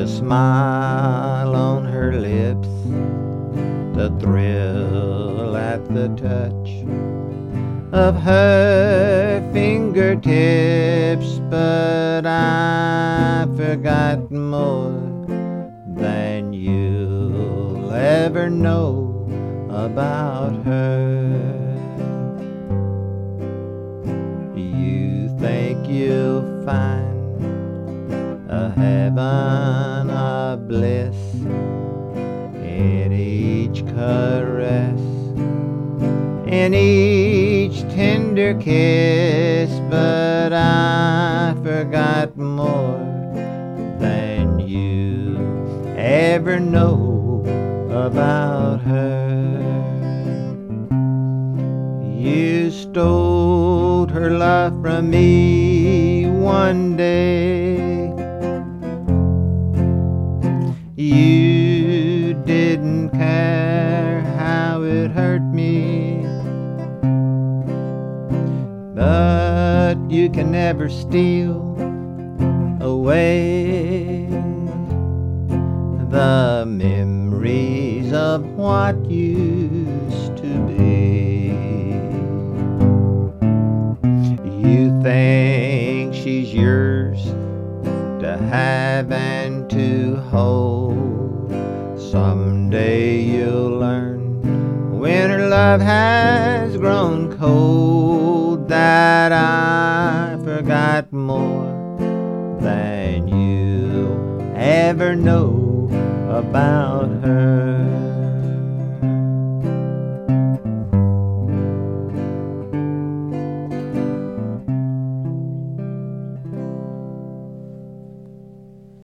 the smile on her lips, the thrill at the touch of her fingertips. But I've forgotten more than you'll ever know about her. You think you'll find a heaven of bliss in each caress, in each tender kiss. But I forgot more than you ever know about her. You stole her love from me one day. You didn't care how it hurt me, but you can never steal away the memories of what used to be. You think she's yours to have and to hold. Someday you'll learn, when her love has grown cold, that I forgot more than you ever know about her.